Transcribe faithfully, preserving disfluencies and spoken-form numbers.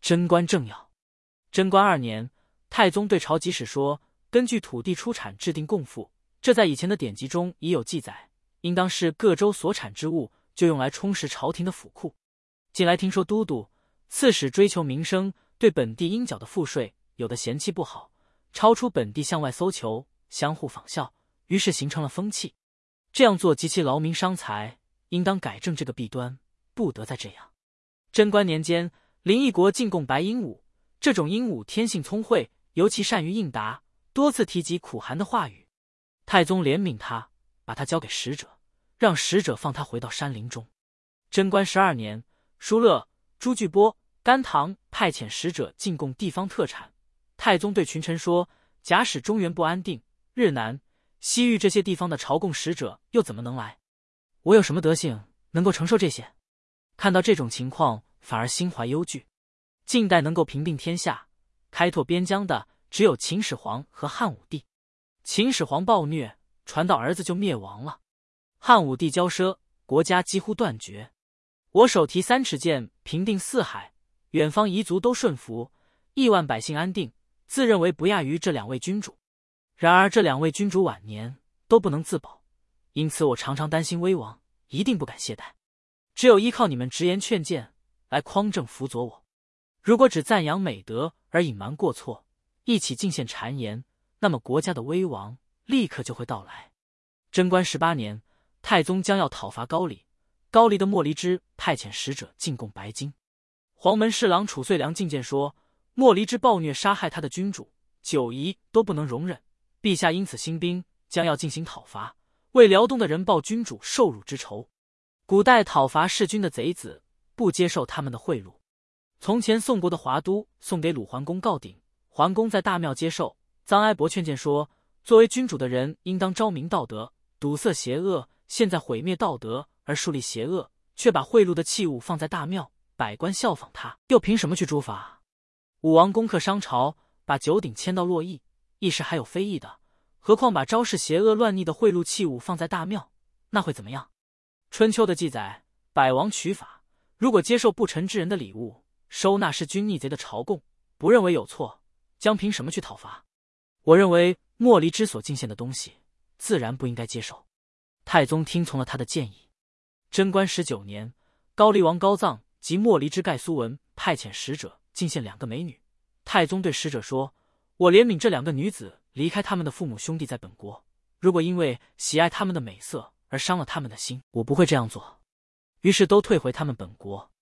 贞观政要。贞观二年，太宗对朝集使说，根据土地出产制定贡赋，这在以前的典籍中已有记载，应当是各州所产之物就用来充实朝廷的府库。近来听说都督、刺史追求民生，对本地应缴的赋税有的嫌弃不好，超出本地向外搜求，相互仿效，于是形成了风气。这样做极其劳民伤财，应当改正这个弊端，不得再这样。贞观年间，林义国进贡白鹦鹉，这种鹦鹉天性聪慧，尤其善于应答，多次提及苦寒的话语。太宗怜悯他，把他交给使者，让使者放他回到山林中。贞观十二年，疏勒、朱巨波、甘棠派遣使者进贡地方特产。太宗对群臣说，假使中原不安定，日南、西域这些地方的朝贡使者又怎么能来？我有什么德性能够承受这些？看到这种情况，反而心怀忧惧。近代能够平定天下、开拓边疆的，只有秦始皇和汉武帝。秦始皇暴虐，传到儿子就灭亡了；汉武帝骄奢，国家几乎断绝。我手提三尺剑，平定四海，远方夷族都顺服，亿万百姓安定，自认为不亚于这两位君主。然而这两位君主晚年都不能自保，因此我常常担心危亡，一定不敢懈怠。只有依靠你们直言劝谏来匡正辅佐我。如果只赞扬美德而隐瞒过错，一起进献谗言，那么国家的危亡立刻就会到来。贞观十八年，太宗将要讨伐高丽，高丽的莫离之派遣使者进贡白金。黄门侍郎褚遂良进谏说，莫离之暴虐杀害他的君主，九夷都不能容忍，陛下因此兴兵，将要进行讨伐，为辽东的人报君主受辱之仇。古代讨伐弑君的贼子，不接受他们的贿赂。从前宋国的华都送给鲁桓公告鼎，桓公在大庙接受。臧哀伯劝谏说，作为君主的人应当昭明道德，堵塞邪恶，现在毁灭道德而树立邪恶，却把贿赂的器物放在大庙，百官效仿他，又凭什么去诛伐？武王攻克商朝，把九鼎迁到洛邑，一时还有非议的，何况把昭示邪恶乱逆的贿赂器物放在大庙，那会怎么样？春秋的记载，百王取法，如果接受不臣之人的礼物，收纳弑君逆贼的朝贡，不认为有错，将凭什么去讨伐？我认为莫离之所进献的东西，自然不应该接受。太宗听从了他的建议。贞观十九年，高丽王高臧及莫离之盖苏文派遣使者进献两个美女。太宗对使者说，我怜悯这两个女子离开他们的父母兄弟在本国，如果因为喜爱他们的美色而伤了他们的心，我不会这样做。于是都退回他们本国。